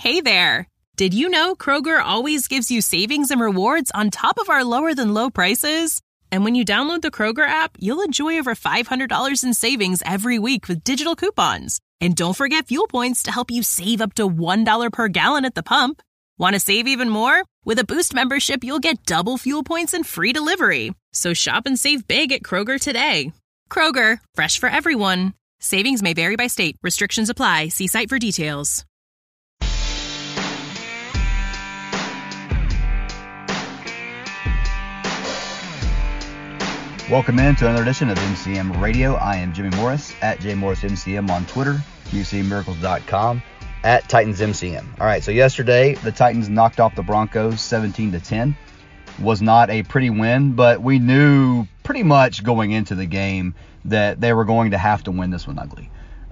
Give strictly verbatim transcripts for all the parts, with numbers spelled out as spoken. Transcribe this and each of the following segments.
Hey there! Did you know Kroger always gives you savings and rewards on top of our lower-than-low prices? And when you download the Kroger app, you'll enjoy over five hundred dollars in savings every week with digital coupons. And don't forget fuel points to help you save up to one dollar per gallon at the pump. Want to save even more? With a Boost membership, you'll get double fuel points and free delivery. So shop and save big at Kroger today. Kroger, fresh for everyone. Savings may vary by state. Restrictions apply. See site for details. Welcome in to another edition of M C M Radio. I am Jimmy Morris at J Morris M C M on Twitter, M C Miracles dot com, at Titans M C M. All right, so yesterday the Titans knocked off the Broncos seventeen to ten. Was not a pretty win, but we knew pretty much going into the game that they were going to have to win this one ugly.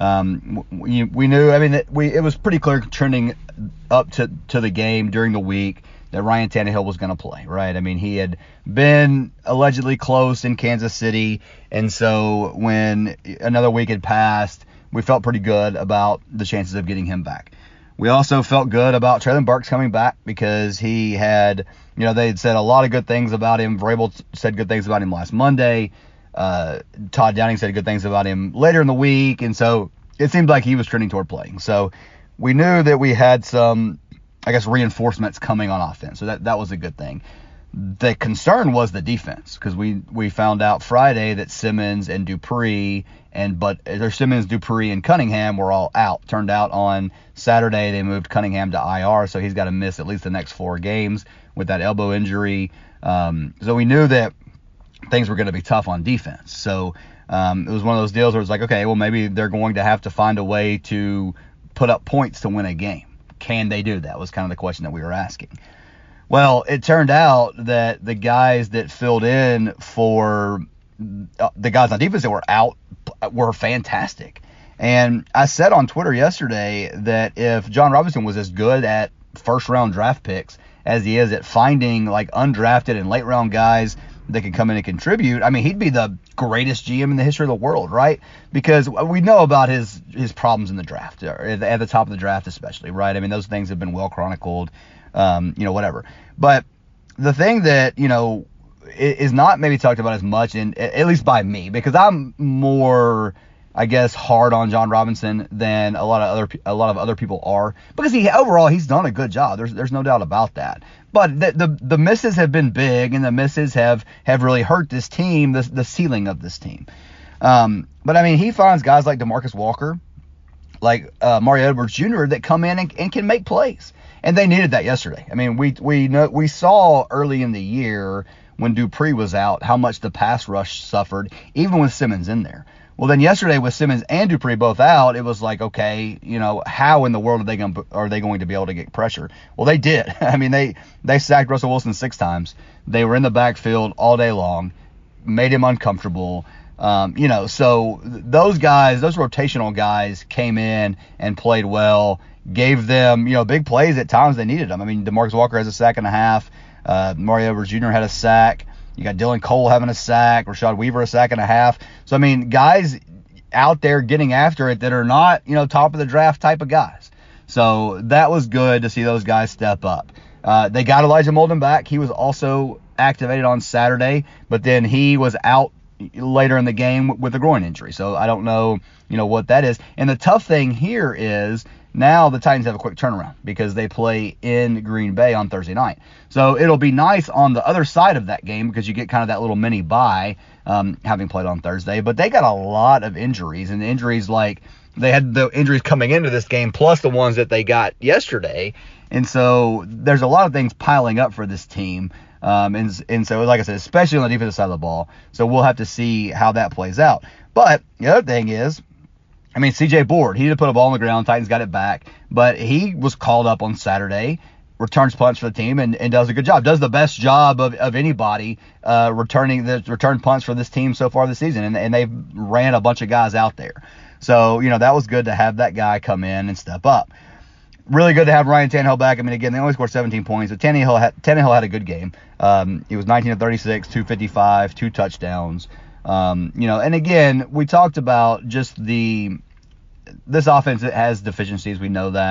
Um, we, we knew, I mean, it, we it was pretty clear trending up to, to the game during the week that Ryan Tannehill was going to play, right? I mean, he had been allegedly close in Kansas City, and so when another week had passed, we felt pretty good about the chances of getting him back. We also felt good about Treylon Burks coming back because he had, you know, they had said a lot of good things about him. Vrabel said good things about him last Monday. Uh, Todd Downing said good things about him later in the week, and so it seemed like he was trending toward playing. So we knew that we had some, I guess, reinforcements coming on offense. So that, that was a good thing. The concern was the defense because we, we found out Friday that Simmons and Dupree and but or Simmons, Dupree, and Cunningham were all out. Turned out on Saturday they moved Cunningham to I R, so he's got to miss at least the next four games with that elbow injury. Um, so we knew that things were going to be tough on defense. So um, it was one of those deals where it's like, okay, well, maybe they're going to have to find a way to put up points to win a game. Can they do that? Was kind of the question that we were asking. Well, it turned out that the guys that filled in for uh, the guys on defense that were out were fantastic. And I said on Twitter yesterday that if John Robinson was as good at first round draft picks as he is at finding like undrafted and late round guys that can come in and contribute, I mean, he'd be the greatest G M in the history of the world, right? Because we know about his his problems in the draft, at the top of the draft especially, right? I mean, those things have been well chronicled, um, you know, whatever. But the thing that, you know, is not maybe talked about as much, and at least by me, because I'm more, I guess, hard on John Robinson than a lot of other a lot of other people are, because he overall he's done a good job. There's there's no doubt about that. But the the, the misses have been big, and the misses have, have really hurt this team, the the ceiling of this team. Um, but I mean, he finds guys like DeMarcus Walker, like uh, Mario Edwards Junior that come in and, and can make plays, and they needed that yesterday. I mean, we we know we saw early in the year when Dupree was out how much the pass rush suffered, even with Simmons in there. Well, then yesterday with Simmons and Dupree both out, it was like, okay, you know, how in the world are they going to, are they going to be able to get pressure? Well, they did. I mean, they they sacked Russell Wilson six times. They were in the backfield all day long, made him uncomfortable. Um, you know, so those guys, those rotational guys came in and played well, gave them, you know, big plays at times they needed them. I mean, DeMarcus Walker has a sack and a half. Uh, Mario Edwards Junior had a sack. You got Dylan Cole having a sack, Rashad Weaver a sack and a half. So, I mean, guys out there getting after it that are not, you know, top of the draft type of guys. So that was good to see those guys step up. Uh, they got Elijah Molden back. He was also activated on Saturday, but then he was out later in the game with a groin injury. So I don't know, you know, what that is. And the tough thing here is now the Titans have a quick turnaround because they play in Green Bay on Thursday night. So it'll be nice on the other side of that game because you get kind of that little mini bye um, having played on Thursday. But they got a lot of injuries, and injuries like they had the injuries coming into this game plus the ones that they got yesterday. And so there's a lot of things piling up for this team. Um, and, and so, like I said, especially on the defensive side of the ball. So we'll have to see how that plays out. But the other thing is, I mean, C J Board, he did put a ball on the ground. Titans got it back. But he was called up on Saturday, returns punts for the team, and, and does a good job. Does the best job of, of anybody uh, returning the return punts for this team so far this season. And, and they've ran a bunch of guys out there. So, you know, that was good to have that guy come in and step up. Really good to have Ryan Tannehill back. I mean, again, they only scored seventeen points. But Tannehill had, Tannehill had a good game. Um, he was nineteen of thirty-six, two fifty-five, two touchdowns. Um, you know, and again, we talked about just the this offense has deficiencies. We know that.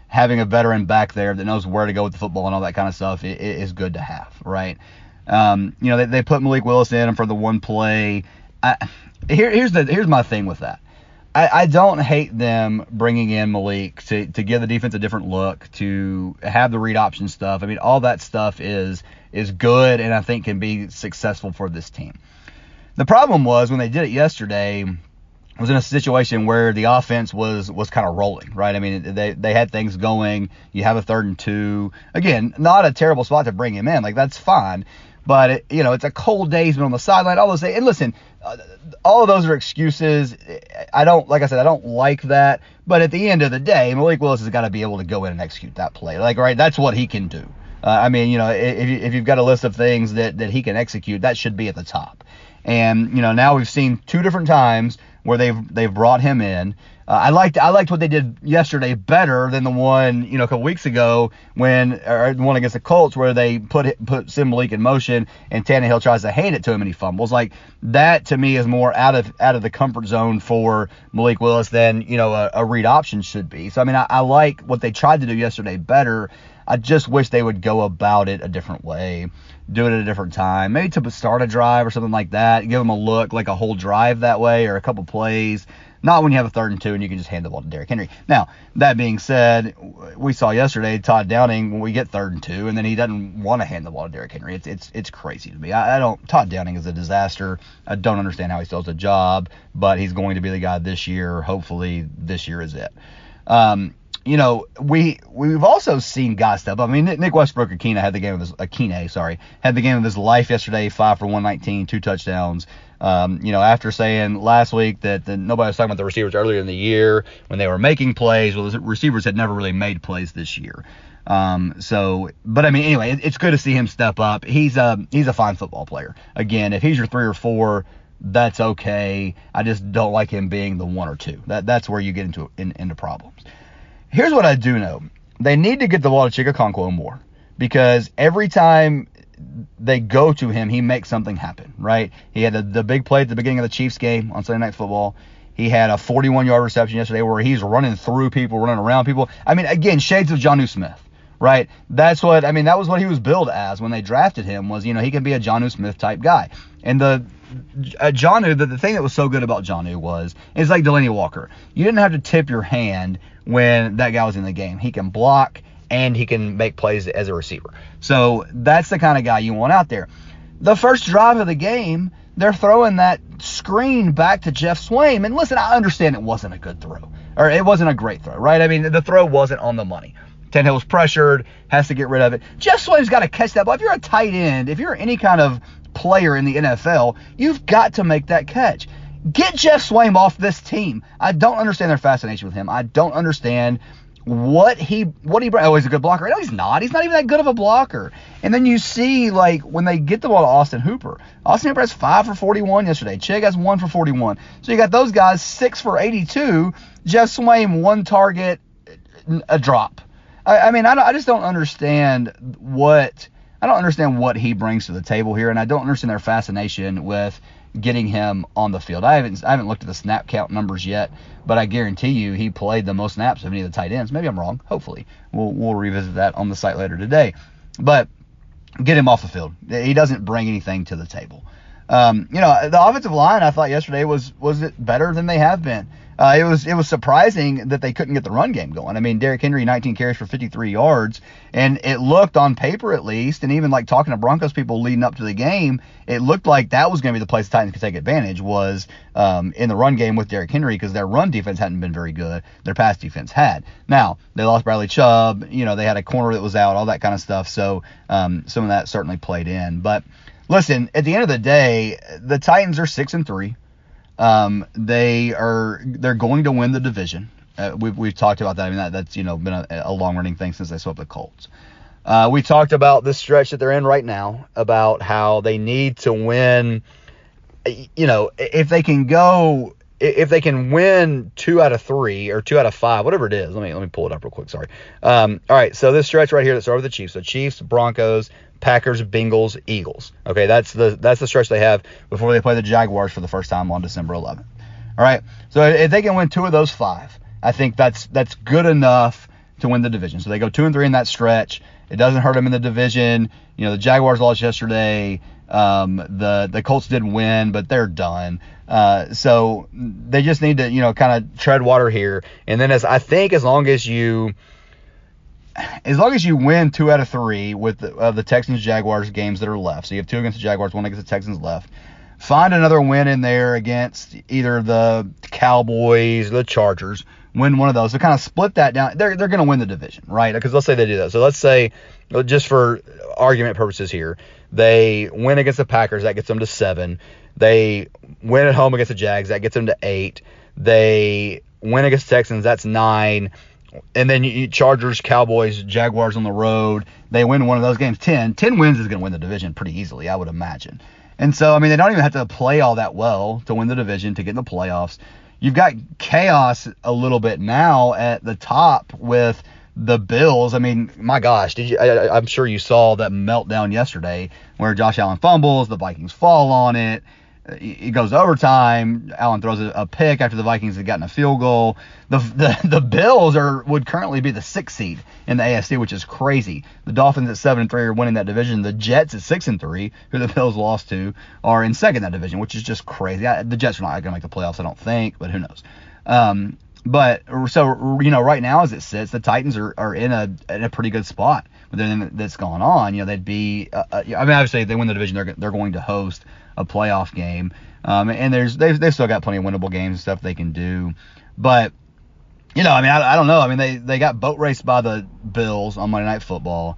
having a veteran back there that knows where to go with the football and all that kind of stuff is, is good to have, right? Um, you know, they, they put Malik Willis in for the one play. I, here, here's the here's my thing with that. I, I don't hate them bringing in Malik to, to give the defense a different look, to have the read option stuff. I mean, all that stuff is is good and I think can be successful for this team. The problem was when they did it yesterday was in a situation where the offense was was kind of rolling, right? I mean, they they had things going. You have a third and two. Again, not a terrible spot to bring him in. Like, that's fine. But, it, you know, it's a cold day. He's been on the sideline. All those things. And listen, uh, all of those are excuses. I don't, like I said, I don't like that. But at the end of the day, Malik Willis has got to be able to go in and execute that play. Like, right, that's what he can do. Uh, I mean, you know, if, you, if you've got a list of things that, that he can execute, that should be at the top. And, you know, now we've seen two different times where they've they've brought him in. Uh, I liked I liked what they did yesterday better than the one, you know, a couple weeks ago when, or the one against the Colts where they put it, put Sim Malik in motion and Tannehill tries to hand it to him and he fumbles. Like, that to me is more out of out of the comfort zone for Malik Willis than, you know, a, a read option should be. So I mean, I, I like what they tried to do yesterday better. I just wish they would go about it a different way, do it at a different time, maybe to start a drive or something like that, give them a look like a whole drive that way or a couple plays, not when you have a third and two and you can just hand the ball to Derrick Henry. Now, that being said, we saw yesterday Todd Downing when we get third and two and then he doesn't want to hand the ball to Derrick Henry. It's it's it's crazy to me. I, I don't. Todd Downing is a disaster. I don't understand how he still has a job, but he's going to be the guy this year. Hopefully, this year is it. Um, You know, we we've also seen guys step up. I mean, Nick Westbrook Akina had the game of his Akine, sorry, had the game of his life yesterday. Five for one nineteen, two touchdowns. Um, you know, after saying last week that the, nobody was talking about the receivers earlier in the year when they were making plays. Well, the receivers had never really made plays this year. Um, so, but I mean, anyway, it, it's good to see him step up. He's a he's a fine football player. Again, if he's your three or four, that's okay. I just don't like him being the one or two. That that's where you get into in, into problems. Here's what I do know. They need to get the ball to Chig Okonkwo more because every time they go to him, he makes something happen, right? He had the, the big play at the beginning of the Chiefs game on Sunday Night Football. He had a forty-one-yard reception yesterday where he's running through people, running around people. I mean, again, shades of Jonnu Smith, right? That's what, I mean, that was what he was billed as when they drafted him was, you know, he can be a Jonnu Smith type guy. And the uh, Jonnu, the, the thing that was so good about Jonnu was, it's like Delanie Walker. You didn't have to tip your hand when that guy was in the game. He can block and he can make plays as a receiver. So that's the kind of guy you want out there. The first drive of the game, they're throwing that screen back to Jeff Swaim. And listen, I understand it wasn't a good throw. Or it wasn't a great throw, right? I mean, the throw wasn't on the money. Tannehill was pressured, has to get rid of it. Jeff Swaim's got to catch that ball. If you're a tight end, if you're any kind of player in the N F L, you've got to make that catch. Get Jeff Swaim off this team. I don't understand their fascination with him. I don't understand what he what he oh he's a good blocker. No, he's not. He's not even that good of a blocker. And then you see like when they get the ball to Austin Hooper. Austin Hooper has five for forty-one yesterday. Chig has one for forty-one. So you got those guys six for eighty-two. Jeff Swaim one target, a drop. I, I mean I, I just don't understand what I don't understand what he brings to the table here, and I don't understand their fascination with getting him on the field. I haven't I haven't looked at the snap count numbers yet, but I guarantee you he played the most snaps of any of the tight ends. Maybe I'm wrong. Hopefully. We'll we'll revisit that on the site later today. But get him off the field. He doesn't bring anything to the table. Um, you know, the offensive line I thought yesterday was was it better than they have been. Uh, it was it was surprising that they couldn't get the run game going. I mean, Derrick Henry, nineteen carries for fifty-three yards, and it looked on paper at least, and even like talking to Broncos people leading up to the game, it looked like that was going to be the place the Titans could take advantage was um, in the run game with Derrick Henry because their run defense hadn't been very good. Their pass defense had. Now, they lost Bradley Chubb. You know, they had a corner that was out, all that kind of stuff. So um, some of that certainly played in. But listen, at the end of the day, the Titans are six and three. Um, they are, they're going to win the division. Uh, we've, we've talked about that. I mean, that, that's, you know, been a, a long running thing since they swept the Colts. Uh, we talked about this stretch that they're in right now, about how they need to win, you know, if they can go, if they can win two out of three or two out of five, whatever it is. Let me, let me pull it up real quick. Sorry. Um, all right. So this stretch right here, let's start with the Chiefs. So Chiefs, Broncos, Packers, Bengals, Eagles. Okay, that's the that's the stretch they have before they play the Jaguars for the first time on December eleventh. All right, so if they can win two of those five, I think that's that's good enough to win the division. So they go two and three in that stretch. It doesn't hurt them in the division. You know, the Jaguars lost yesterday. Um, the the Colts didn't win, but they're done. Uh, so they just need to, you know, kind of tread water here. And then as I think as long as you as long as you win two out of three with the, uh, the Texans Jaguars games that are left, so you have two against the Jaguars, one against the Texans left. Find another win in there against either the Cowboys, the Chargers. Win one of those. So kind of split that down. They're they're going to win the division, right? Because let's say they do that. So let's say, just for argument purposes here, they win against the Packers. That gets them to seven. They win at home against the Jags. That gets them to eight. They win against the Texans. That's nine. And then you Chargers, Cowboys, Jaguars on the road. They win one of those games. Ten. Ten wins is going to win the division pretty easily, I would imagine. And so, I mean, they don't even have to play all that well to win the division, to get in the playoffs. You've got chaos a little bit now at the top with the Bills. I mean, my gosh, did you? I, I'm sure you saw that meltdown yesterday where Josh Allen fumbles, the Vikings fall on it. It goes overtime. Allen throws a, a pick after the Vikings had gotten a field goal. The, the the Bills are would currently be the sixth seed in the A F C, which is crazy. The Dolphins at seven and three are winning that division. The Jets at six and three, who the Bills lost to, are in second in that division, which is just crazy. I, the Jets are not going to make the playoffs, I don't think, but who knows. Um, but so you know, right now as it sits, the Titans are, are in a in a pretty good spot with everything that's going on. You know, they'd be. Uh, I mean, obviously, if they win the division, they're they're going to host a playoff game. Um, and there's they've, they've still got plenty of winnable games and stuff they can do. But, you know, I mean, I, I don't know. I mean, they, they got boat raced by the Bills on Monday Night Football.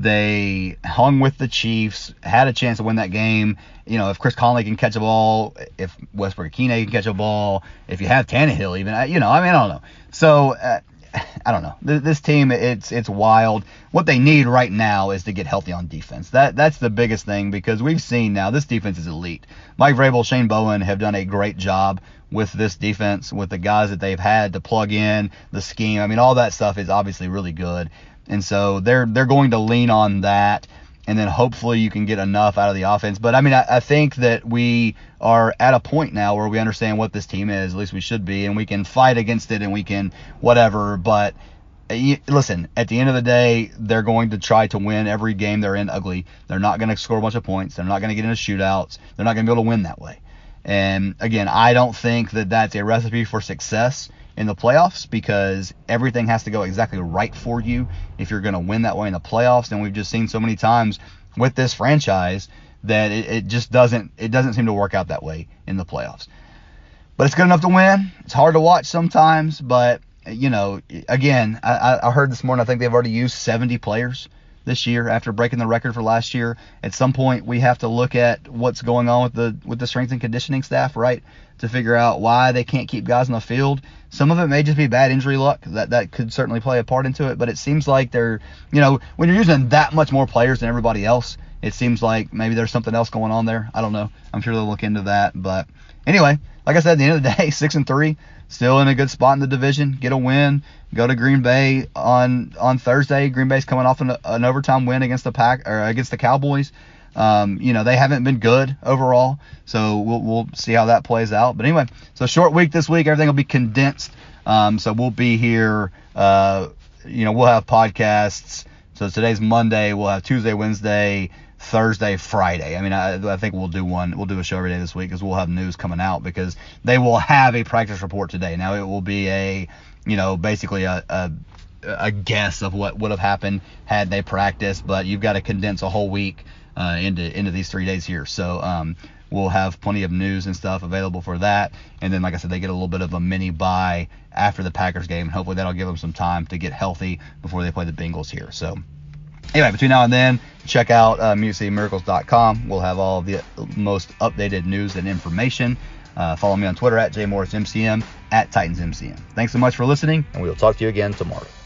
They hung with the Chiefs, had a chance to win that game. You know, if Chris Conley can catch a ball, if Westbrook-Ikhine can catch a ball, if you have Tannehill even, you know, I mean, I don't know. So, uh, I don't know. This team, it's it's wild. What they need right now is to get healthy on defense. That That's the biggest thing, because we've seen now this defense is elite. Mike Vrabel, Shane Bowen have done a great job with this defense, with the guys that they've had to plug in, the scheme. I mean, all that stuff is obviously really good. And so they're they're going to lean on that, and then hopefully you can get enough out of the offense. But, I mean, I, I think that we are at a point now where we understand what this team is, at least we should be, and we can fight against it and we can whatever. But, listen, at the end of the day, they're going to try to win every game they're in ugly. They're not going to score a bunch of points. They're not going to get into shootouts. They're not going to be able to win that way. And, again, I don't think that that's a recipe for success in the playoffs, because everything has to go exactly right for you if you're going to win that way in the playoffs. And we've just seen so many times with this franchise that it, it just doesn't it doesn't seem to work out that way in the playoffs. But it's good enough to win. It's hard to watch sometimes, but, you know, again, I, I heard this morning, I think they've already used seventy players this year after breaking the record for last year. At some point, we have to look at what's going on with the with the strength and conditioning staff, right, to figure out why they can't keep guys on the field. Some of it may just be bad injury luck. That that could certainly play a part into it, but it seems like they're, you know, when you're using that much more players than everybody else, it seems like maybe there's something else going on there. I don't know. I'm sure they'll look into that. But anyway, like I said, at the end of the day, six and three, still in a good spot in the division. Get a win. Go to Green Bay on on Thursday. Green Bay's coming off an, an overtime win against the Pack or against the Cowboys. Um, you know, they haven't been good overall, so we'll we'll see how that plays out. But anyway, so short week this week. Everything will be condensed. Um, so we'll be here. Uh, you know, we'll have podcasts. So today's Monday. We'll have Tuesday, Wednesday, Thursday, Friday. I mean, I, I think we'll do one. We'll do a show every day this week, because we'll have news coming out, because they will have a practice report today. Now it will be a, you know, basically a, a a guess of what would have happened had they practiced, but you've got to condense a whole week uh, into into these three days here. So um, we'll have plenty of news and stuff available for that. And then, like I said, they get a little bit of a mini bye after the Packers game, and hopefully that'll give them some time to get healthy before they play the Bengals here. So anyway, between now and then, check out uh, music city miracles dot com. We'll have all of the most updated news and information. Uh, follow me on Twitter at J Morris M C M, at Titans M C M. Thanks so much for listening, and we will talk to you again tomorrow.